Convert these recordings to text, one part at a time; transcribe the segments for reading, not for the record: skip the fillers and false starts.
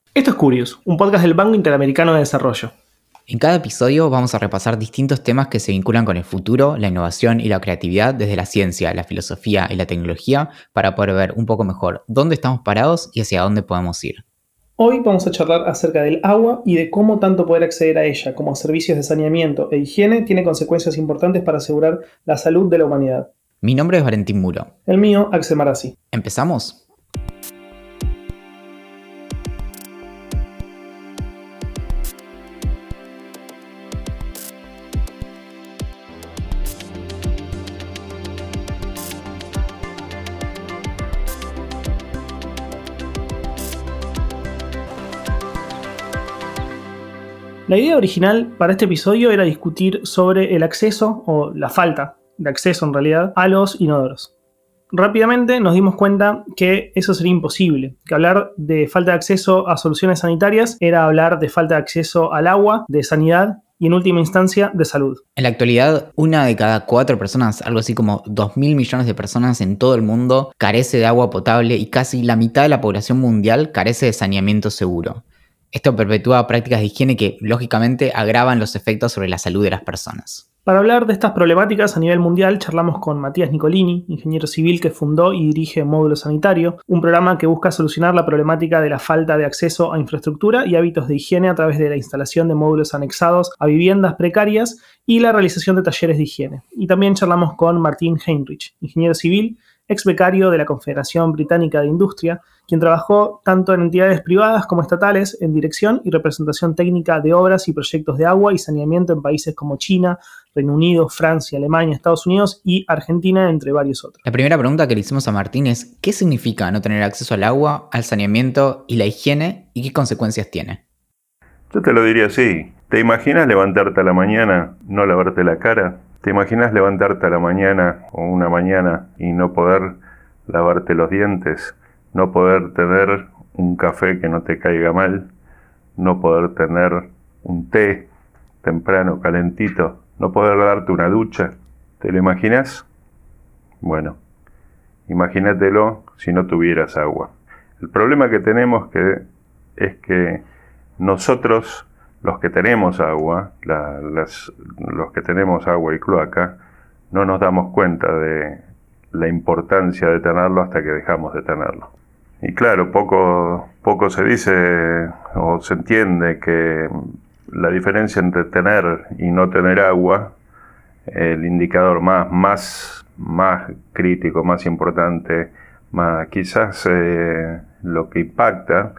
Esto es Curious, un podcast del Banco Interamericano de Desarrollo. En cada episodio vamos a repasar distintos temas que se vinculan con el futuro, la innovación y la creatividad desde la ciencia, la filosofía y la tecnología para poder ver un poco mejor dónde estamos parados y hacia dónde podemos ir. Hoy vamos a charlar acerca del agua y de cómo tanto poder acceder a ella como servicios de saneamiento e higiene tiene consecuencias importantes para asegurar la salud de la humanidad. Mi nombre es Valentín Muro. El mío, Axel Marazzi. ¿Empezamos? La idea original para este episodio era discutir sobre el acceso, o la falta de acceso en realidad, a los inodoros. Rápidamente nos dimos cuenta que eso sería imposible, que hablar de falta de acceso a soluciones sanitarias era hablar de falta de acceso al agua, de sanidad y en última instancia de salud. En la actualidad, 1 de cada 4 personas, algo así como 2.000 millones de personas en todo el mundo, carece de agua potable y casi la mitad de la población mundial carece de saneamiento seguro. Esto perpetúa prácticas de higiene que, lógicamente, agravan los efectos sobre la salud de las personas. Para hablar de estas problemáticas a nivel mundial, charlamos con Matías Nicolini, ingeniero civil que fundó y dirige Módulo Sanitario, un programa que busca solucionar la problemática de la falta de acceso a infraestructura y hábitos de higiene a través de la instalación de módulos anexados a viviendas precarias y la realización de talleres de higiene. Y también charlamos con Martin Heinrich, ingeniero civil, ex becario de la Confederación Británica de Industria, quien trabajó tanto en entidades privadas como estatales en dirección y representación técnica de obras y proyectos de agua y saneamiento en países como China, Reino Unido, Francia, Alemania, Estados Unidos y Argentina, entre varios otros. La primera pregunta que le hicimos a Martín es: ¿qué significa no tener acceso al agua, al saneamiento y la higiene y qué consecuencias tiene? Yo te lo diría así. ¿Te imaginas levantarte a la mañana, no lavarte la cara? ¿Te imaginas levantarte a la mañana o una mañana y no poder lavarte los dientes? No poder tener un café que no te caiga mal, no poder tener un té temprano, calentito, no poder darte una ducha. ¿Te lo imaginas? Bueno, imagínatelo si no tuvieras agua. El problema que tenemos es que nosotros, los que tenemos agua, los que tenemos agua y cloaca, no nos damos cuenta de la importancia de tenerlo hasta que dejamos de tenerlo. Y claro, poco se dice o se entiende que la diferencia entre tener y no tener agua, el indicador más crítico, más importante, quizás lo que impacta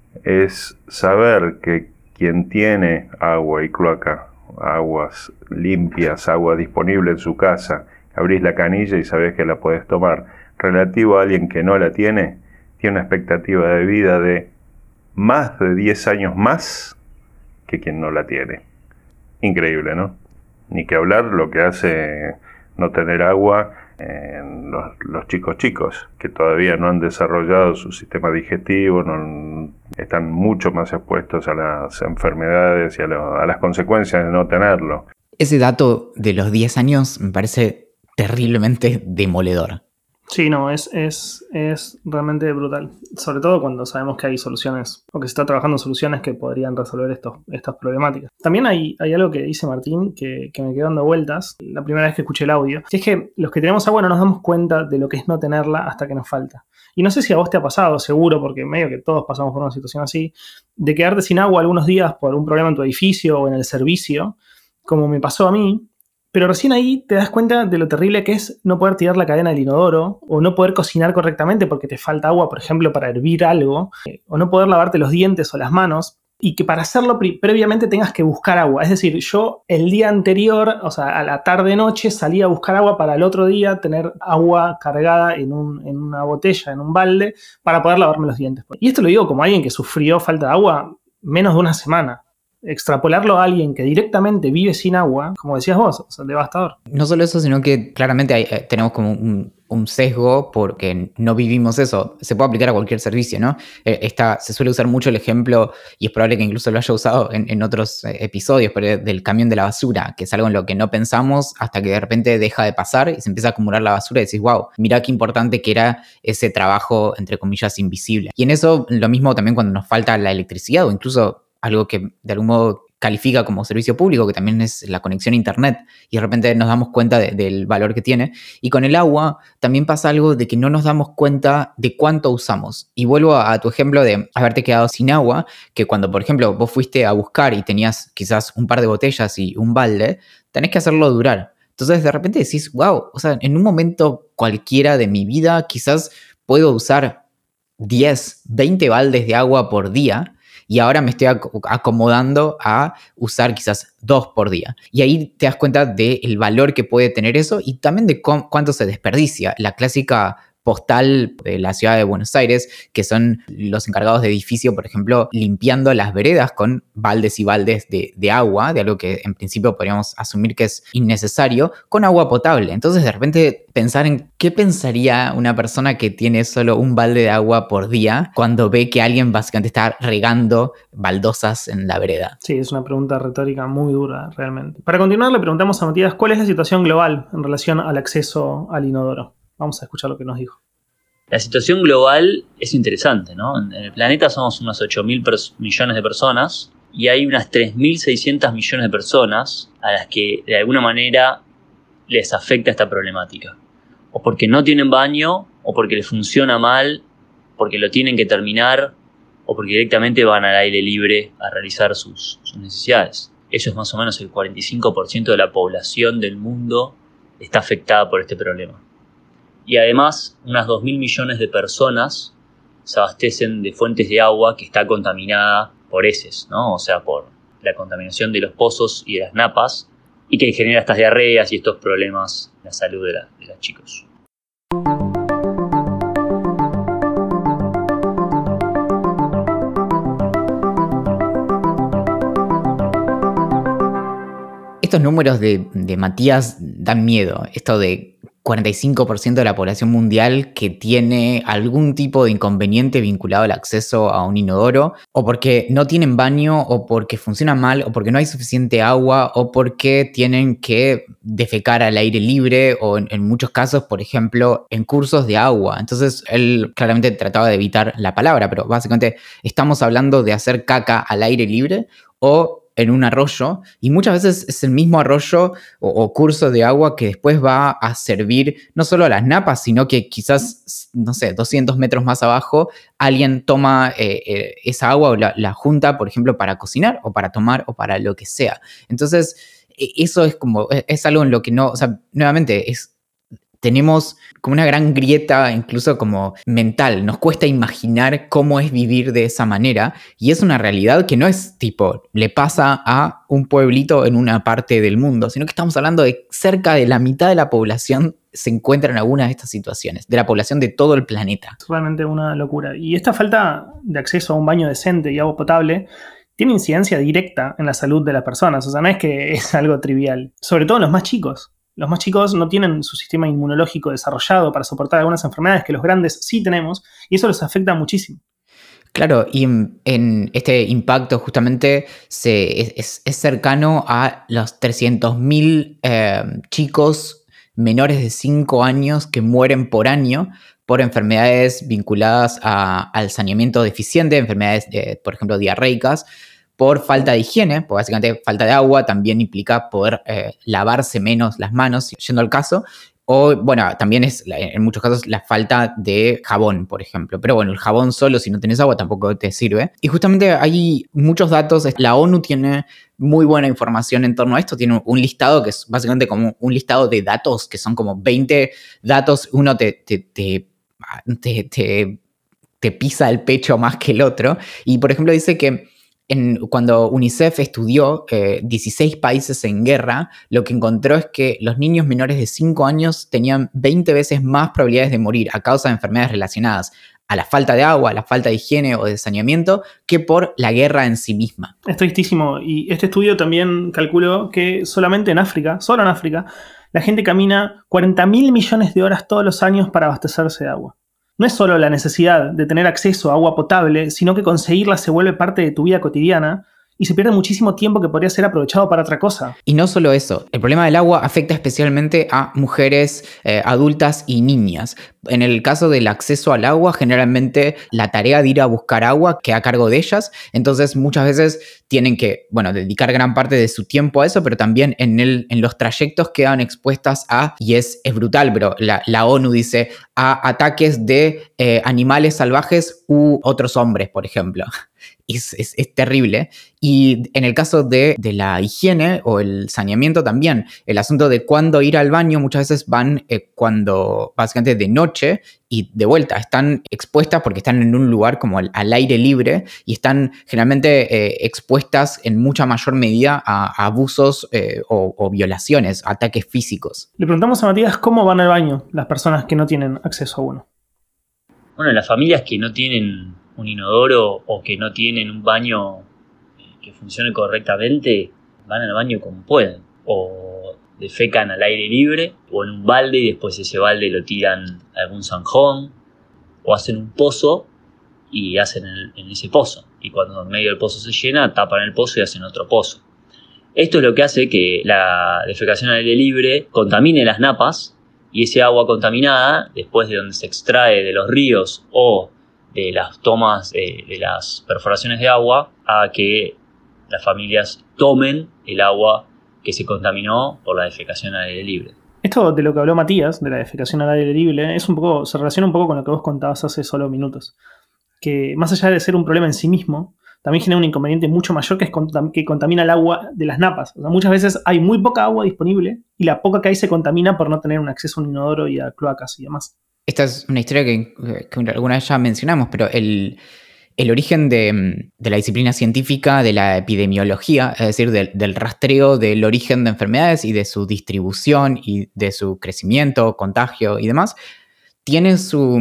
es saber que quien tiene agua y cloaca, aguas limpias, agua disponible en su casa, abrís la canilla y sabés que la podés tomar, relativo a alguien que no la tiene una expectativa de vida de más de 10 años más que quien no la tiene. Increíble, ¿no? Ni que hablar lo que hace no tener agua en los chicos, que todavía no han desarrollado su sistema digestivo, están mucho más expuestos a las enfermedades y a las consecuencias de no tenerlo. Ese dato de los 10 años me parece terriblemente demoledor. Sí, no, es realmente brutal. Sobre todo cuando sabemos que hay soluciones, o que se está trabajando en soluciones que podrían resolver estas problemáticas. También hay algo que dice Martín que me quedó dando vueltas la primera vez que escuché el audio. Que es que los que tenemos agua no nos damos cuenta de lo que es no tenerla hasta que nos falta. Y no sé si a vos te ha pasado, seguro, porque medio que todos pasamos por una situación así, de quedarte sin agua algunos días por un problema en tu edificio o en el servicio, como me pasó a mí. Pero recién ahí te das cuenta de lo terrible que es no poder tirar la cadena del inodoro, o no poder cocinar correctamente porque te falta agua, por ejemplo, para hervir algo, o no poder lavarte los dientes o las manos, y que para hacerlo previamente tengas que buscar agua. Es decir, yo el día anterior, o sea, a la tarde-noche, salía a buscar agua para el otro día tener agua cargada en una botella, en un balde, para poder lavarme los dientes. Y esto lo digo como alguien que sufrió falta de agua menos de una semana. Extrapolarlo a alguien que directamente vive sin agua, como decías vos, o sea, devastador. No solo eso, sino que claramente tenemos como un sesgo porque no vivimos eso. Se puede aplicar a cualquier servicio, ¿no? Se suele usar mucho el ejemplo, y es probable que incluso lo haya usado en otros episodios, pero del camión de la basura, que es algo en lo que no pensamos hasta que de repente deja de pasar y se empieza a acumular la basura y decís, wow, mirá qué importante que era ese trabajo, entre comillas, invisible. Y en eso lo mismo también cuando nos falta la electricidad o incluso algo que de algún modo califica como servicio público, que también es la conexión a internet, y de repente nos damos cuenta del valor que tiene. Y con el agua también pasa algo de que no nos damos cuenta de cuánto usamos. Y vuelvo a tu ejemplo de haberte quedado sin agua, que cuando, por ejemplo, vos fuiste a buscar y tenías quizás un par de botellas y un balde, tenés que hacerlo durar. Entonces de repente decís, wow, o sea, en un momento cualquiera de mi vida quizás puedo usar 10, 20 baldes de agua por día, y ahora me estoy acomodando a usar quizás 2 por día. Y ahí te das cuenta del valor que puede tener eso y también de cuánto se desperdicia. La clásica postal de la ciudad de Buenos Aires, que son los encargados de edificio, por ejemplo, limpiando las veredas con baldes y baldes de agua, de algo que en principio podríamos asumir que es innecesario, con agua potable. Entonces, de repente, pensar en qué pensaría una persona que tiene solo un balde de agua por día cuando ve que alguien básicamente está regando baldosas en la vereda. Sí, es una pregunta retórica muy dura, realmente. Para continuar, le preguntamos a Matías cuál es la situación global en relación al acceso al inodoro. Vamos a escuchar lo que nos dijo. La situación global es interesante, ¿no? En el planeta somos unos 8.000 millones de personas y hay unas 3.600 millones de personas a las que de alguna manera les afecta esta problemática. O porque no tienen baño, o porque les funciona mal, porque lo tienen que terminar, o porque directamente van al aire libre a realizar sus necesidades. Eso es más o menos el 45% de la población del mundo está afectada por este problema. Y además, unas 2.000 millones de personas se abastecen de fuentes de agua que está contaminada por heces, ¿no? O sea, por la contaminación de los pozos y de las napas, y que genera estas diarreas y estos problemas en la salud de los chicos. Estos números de Matías dan miedo. Esto de 45% de la población mundial que tiene algún tipo de inconveniente vinculado al acceso a un inodoro, o porque no tienen baño, o porque funciona mal, o porque no hay suficiente agua, o porque tienen que defecar al aire libre, o en muchos casos, por ejemplo, en cursos de agua. Entonces, él claramente trataba de evitar la palabra, pero básicamente estamos hablando de hacer caca al aire libre o en un arroyo, y muchas veces es el mismo arroyo o curso de agua que después va a servir no solo a las napas, sino que quizás, no sé, 200 metros más abajo, alguien toma esa agua o la junta, por ejemplo, para cocinar o para tomar o para lo que sea. Entonces, eso es algo en lo que no, o sea, nuevamente, tenemos como una gran grieta, incluso como mental. Nos cuesta imaginar cómo es vivir de esa manera, y es una realidad que no es tipo, le pasa a un pueblito en una parte del mundo, sino que estamos hablando de cerca de la mitad de la población se encuentra en alguna de estas situaciones, de la población de todo el planeta. Es realmente una locura. Y esta falta de acceso a un baño decente y agua potable tiene incidencia directa en la salud de las personas. O sea, no es que es algo trivial. Sobre todo en los más chicos. Los más chicos no tienen su sistema inmunológico desarrollado para soportar algunas enfermedades que los grandes sí tenemos, y eso los afecta muchísimo. Claro, y en este impacto justamente es cercano a los 300.000 chicos menores de 5 años que mueren por año por enfermedades vinculadas al saneamiento deficiente, enfermedades, por ejemplo, diarreicas, por falta de higiene, porque básicamente falta de agua también implica poder lavarse menos las manos, yendo al caso, o bueno, también es en muchos casos la falta de jabón, por ejemplo. Pero bueno, el jabón solo, si no tenés agua, tampoco te sirve. Y justamente hay muchos datos. La ONU tiene muy buena información en torno a esto. Tiene un listado que es básicamente como un listado de datos, que son como 20 datos. Uno te pisa el pecho más que el otro. Y por ejemplo dice que cuando UNICEF estudió 16 países en guerra, lo que encontró es que los niños menores de 5 años tenían 20 veces más probabilidades de morir a causa de enfermedades relacionadas a la falta de agua, a la falta de higiene o de saneamiento, que por la guerra en sí misma. Es tristísimo. Y este estudio también calculó que solamente en África, solo en África, la gente camina 40.000 millones de horas todos los años para abastecerse de agua. No es solo la necesidad de tener acceso a agua potable, sino que conseguirla se vuelve parte de tu vida cotidiana y se pierde muchísimo tiempo que podría ser aprovechado para otra cosa. Y no solo eso, el problema del agua afecta especialmente a mujeres adultas y niñas. En el caso del acceso al agua, generalmente la tarea de ir a buscar agua queda a cargo de ellas, entonces muchas veces tienen que, dedicar gran parte de su tiempo a eso, pero también en los trayectos quedan expuestas a, y es brutal, pero la ONU dice, a ataques de animales salvajes u otros hombres, por ejemplo. Es terrible. Y en el caso de la higiene o el saneamiento también, el asunto de cuándo ir al baño, muchas veces van cuando básicamente de noche y de vuelta. Están expuestas porque están en un lugar como al aire libre y están generalmente expuestas en mucha mayor medida a abusos o violaciones, ataques físicos. Le preguntamos a Matías cómo van al baño las personas que no tienen acceso a uno. Bueno, las familias que no tienen un inodoro o que no tienen un baño que funcione correctamente, van al baño como pueden. O defecan al aire libre o en un balde y después ese balde lo tiran a algún zanjón. O hacen un pozo y hacen en ese pozo. Y cuando en medio del pozo se llena, tapan el pozo y hacen otro pozo. Esto es lo que hace que la defecación al aire libre contamine las napas y ese agua contaminada, después de donde se extrae de los ríos o de las tomas de las perforaciones de agua, a que las familias tomen el agua que se contaminó por la defecación al aire libre. Esto de lo que habló Matías, de la defecación al aire libre, se relaciona un poco con lo que vos contabas hace solo minutos. Que más allá de ser un problema en sí mismo, también genera un inconveniente mucho mayor que contamina el agua de las napas. O sea, muchas veces hay muy poca agua disponible y la poca que hay se contamina por no tener un acceso a un inodoro y a cloacas y demás. Esta es una historia que alguna vez ya mencionamos, pero el origen de la disciplina científica de la epidemiología, es decir, del rastreo del origen de enfermedades y de su distribución y de su crecimiento, contagio y demás, tiene su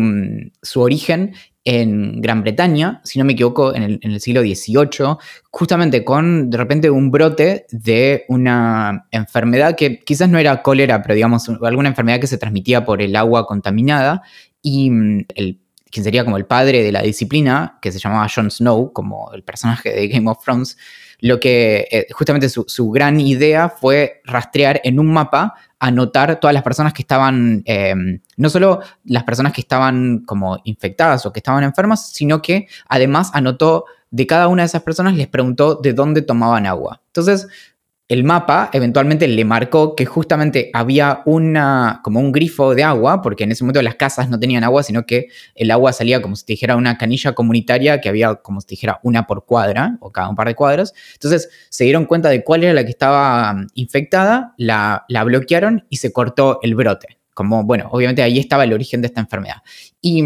origen en Gran Bretaña, si no me equivoco, en el siglo XVIII, justamente con, de repente, un brote de una enfermedad que quizás no era cólera, pero digamos, alguna enfermedad que se transmitía por el agua contaminada, y quien sería como el padre de la disciplina, que se llamaba Jon Snow, como el personaje de Game of Thrones, lo que justamente su gran idea fue rastrear en un mapa, anotar todas las personas que estaban, no solo las personas que estaban como infectadas o que estaban enfermas, sino que además anotó de cada una de esas personas, les preguntó de dónde tomaban agua. Entonces, el mapa eventualmente le marcó que justamente había como un grifo de agua, porque en ese momento las casas no tenían agua, sino que el agua salía como si te dijera una canilla comunitaria que había como si te dijera una por cuadra o cada un par de cuadras. Entonces se dieron cuenta de cuál era la que estaba infectada, la bloquearon y se cortó el brote. Como, bueno, obviamente ahí estaba el origen de esta enfermedad. Y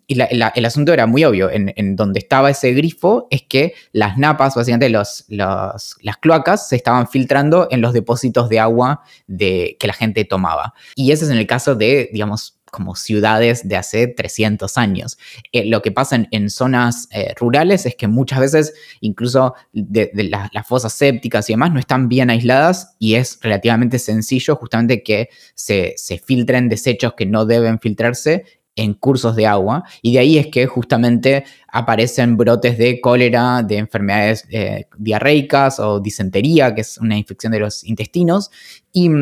el asunto era muy obvio. En donde estaba ese grifo es que las napas, básicamente las cloacas, se estaban filtrando en los depósitos de agua que la gente tomaba. Y ese es en el caso de, digamos, como ciudades de hace 300 años. Lo que pasa en zonas rurales es que muchas veces incluso de las fosas sépticas y demás no están bien aisladas y es relativamente sencillo justamente que se filtren desechos que no deben filtrarse en cursos de agua, y de ahí es que justamente aparecen brotes de cólera, de enfermedades diarreicas o disentería, que es una infección de los intestinos, y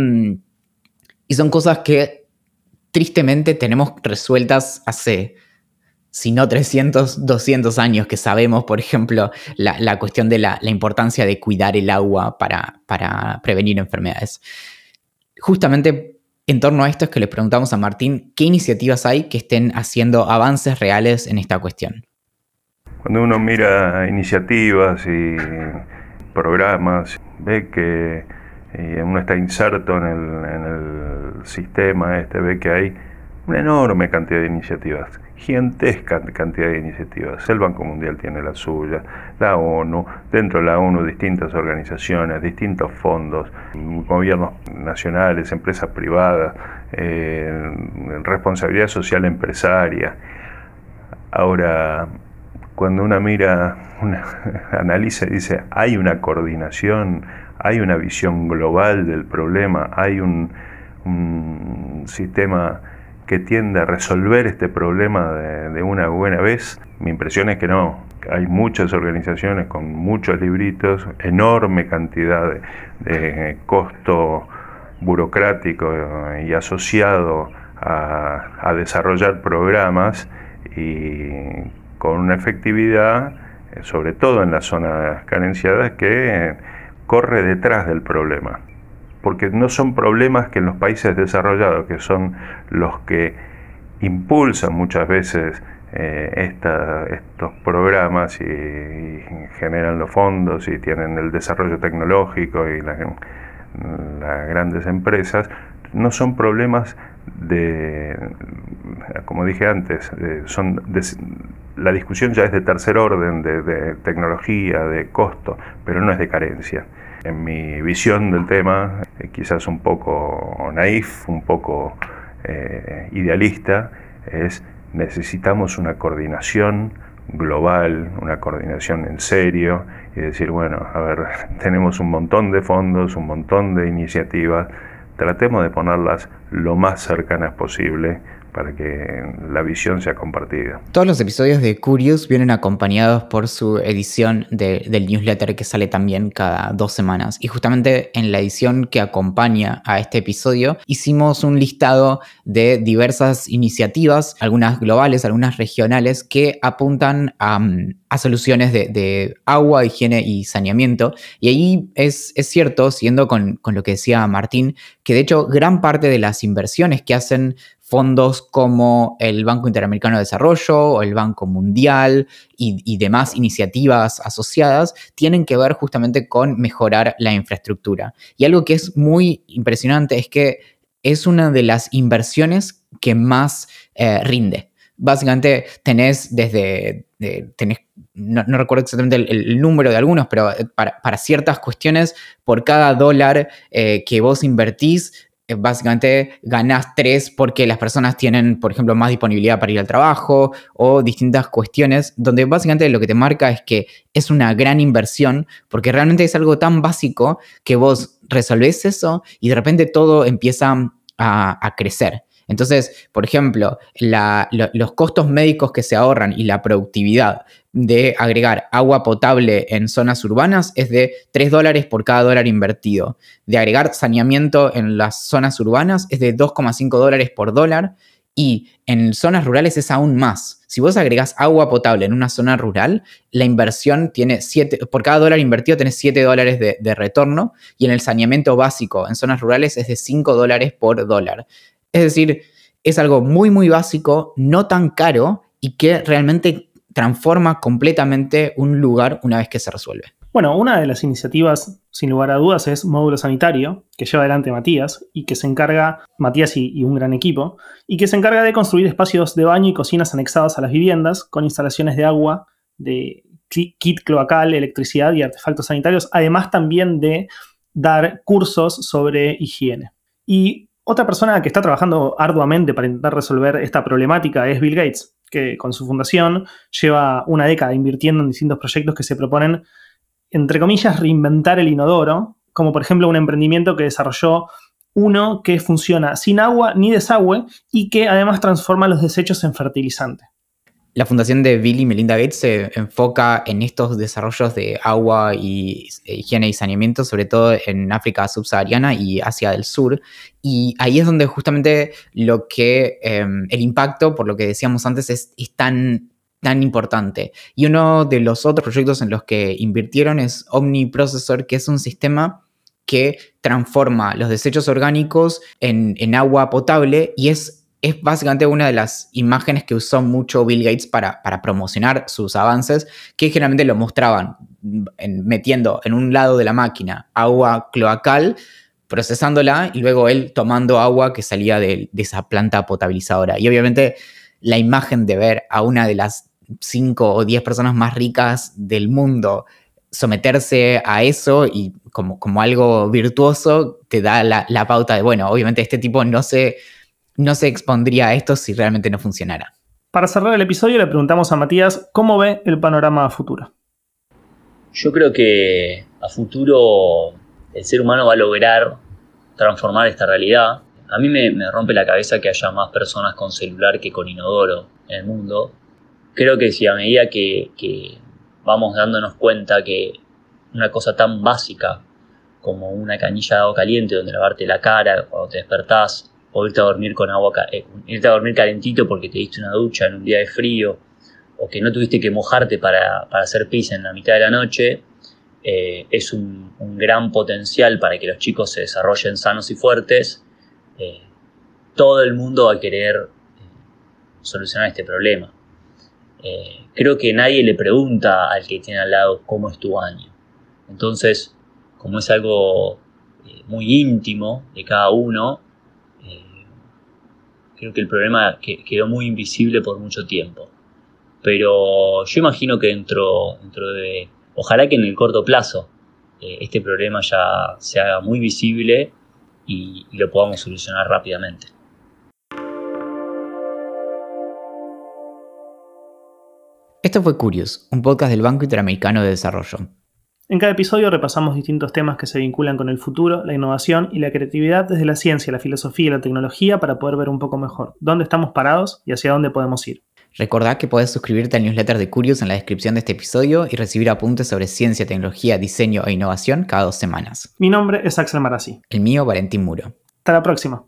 son cosas que tristemente tenemos resueltas hace, si no 300, 200 años, que sabemos, por ejemplo, la cuestión de la importancia de cuidar el agua para prevenir enfermedades. Justamente en torno a esto es que le preguntamos a Martín qué iniciativas hay que estén haciendo avances reales en esta cuestión. Cuando uno mira iniciativas y programas, ve que uno está inserto en el sistema ve que hay una enorme cantidad de iniciativas, gigantesca cantidad de iniciativas. El Banco Mundial tiene la suya, la ONU, dentro de la ONU distintas organizaciones, distintos fondos, gobiernos nacionales, empresas privadas, responsabilidad social empresaria. Ahora, cuando uno analiza y dice, hay una coordinación, hay una visión global del problema, hay un un sistema que tiende a resolver este problema de una buena vez. Mi impresión es que no. Hay muchas organizaciones con muchos libritos, enorme cantidad de costo burocrático y asociado a desarrollar programas, y con una efectividad, sobre todo en las zonas carenciadas, que corre detrás del problema. Porque no son problemas que en los países desarrollados, que son los que impulsan muchas veces estos programas y generan los fondos y tienen el desarrollo tecnológico y las grandes empresas, no son problemas como dije antes, la discusión ya es de tercer orden, de tecnología, de costo, pero no es de carencia. En mi visión del tema, quizás un poco naif, un poco idealista, necesitamos una coordinación global, una coordinación en serio, y decir, bueno, a ver, tenemos un montón de fondos, un montón de iniciativas, tratemos de ponerlas lo más cercanas posible para que la visión sea compartida. Todos los episodios de Curious vienen acompañados por su edición del newsletter, que sale también cada 2 semanas. Y justamente en la edición que acompaña a este episodio hicimos un listado de diversas iniciativas, algunas globales, algunas regionales, que apuntan a soluciones de agua, higiene y saneamiento. Y ahí es cierto, siguiendo con lo que decía Martín, que de hecho gran parte de las inversiones que hacen fondos como el Banco Interamericano de Desarrollo o el Banco Mundial y demás iniciativas asociadas tienen que ver justamente con mejorar la infraestructura. Y algo que es muy impresionante es que es una de las inversiones que más rinde. Básicamente tenés no recuerdo exactamente el número de algunos, pero para ciertas cuestiones, por cada dólar que vos invertís, básicamente ganás 3 porque las personas tienen, por ejemplo, más disponibilidad para ir al trabajo o distintas cuestiones, donde básicamente lo que te marca es que es una gran inversión, porque realmente es algo tan básico que vos resolvés eso y de repente todo empieza a crecer. Entonces, por ejemplo, los costos médicos que se ahorran y la productividad de agregar agua potable en zonas urbanas es de $3 por cada dólar invertido. De agregar saneamiento en las zonas urbanas es de $2,5 por dólar, y en zonas rurales es aún más. Si vos agregás agua potable en una zona rural, la inversión tiene por cada dólar invertido tenés $7 de retorno, y en el saneamiento básico en zonas rurales es de $5 por dólar. Es decir, es algo muy, muy básico, no tan caro, y que realmente transforma completamente un lugar una vez que se resuelve. Bueno, una de las iniciativas, sin lugar a dudas, es Módulo Sanitario, que lleva adelante Matías, y que se encarga, Matías y un gran equipo, y que se encarga de construir espacios de baño y cocinas anexados a las viviendas, con instalaciones de agua, de kit cloacal, electricidad y artefactos sanitarios, además también de dar cursos sobre higiene. Y otra persona que está trabajando arduamente para intentar resolver esta problemática es Bill Gates, que con su fundación lleva una década invirtiendo en distintos proyectos que se proponen, entre comillas, reinventar el inodoro, como por ejemplo un emprendimiento que desarrolló uno que funciona sin agua ni desagüe y que además transforma los desechos en fertilizante. La fundación de Bill y Melinda Gates se enfoca en estos desarrollos de agua y higiene y saneamiento, sobre todo en África subsahariana y Asia del Sur. Y ahí es donde justamente el impacto, por lo que decíamos antes, es tan importante. Y uno de los otros proyectos en los que invirtieron es OmniProcessor, que es un sistema que transforma los desechos orgánicos en agua potable, y es básicamente una de las imágenes que usó mucho Bill Gates para promocionar sus avances, que generalmente lo mostraban metiendo en un lado de la máquina agua cloacal, procesándola, y luego él tomando agua que salía de esa planta potabilizadora. Y obviamente la imagen de ver a una de las 5 o 10 personas más ricas del mundo someterse a eso y como algo virtuoso, te da la pauta de, bueno, obviamente este tipo no se expondría a esto si realmente no funcionara. Para cerrar el episodio le preguntamos a Matías cómo ve el panorama a futuro. Yo creo que a futuro el ser humano va a lograr transformar esta realidad. A mí me rompe la cabeza que haya más personas con celular que con inodoro en el mundo. Creo que si a medida que vamos dándonos cuenta que una cosa tan básica como una canilla de agua caliente donde lavarte la cara cuando te despertás, o irte a dormir con irte a dormir calentito porque te diste una ducha en un día de frío, o que no tuviste que mojarte para hacer pis en la mitad de la noche, es un gran potencial para que los chicos se desarrollen sanos y fuertes. Todo el mundo va a querer solucionar este problema. Creo que nadie le pregunta al que tiene al lado cómo es tu año. Entonces, como es algo muy íntimo de cada uno, creo que el problema quedó muy invisible por mucho tiempo. Pero yo imagino que dentro de... Ojalá que en el corto plazo este problema ya se haga muy visible y lo podamos solucionar rápidamente. Esto fue Curious, un podcast del Banco Interamericano de Desarrollo. En cada episodio repasamos distintos temas que se vinculan con el futuro, la innovación y la creatividad desde la ciencia, la filosofía y la tecnología para poder ver un poco mejor dónde estamos parados y hacia dónde podemos ir. Recordá que podés suscribirte al newsletter de Curious en la descripción de este episodio y recibir apuntes sobre ciencia, tecnología, diseño e innovación cada 2 semanas. Mi nombre es Axel Marazzi. El mío, Valentín Muro. Hasta la próxima.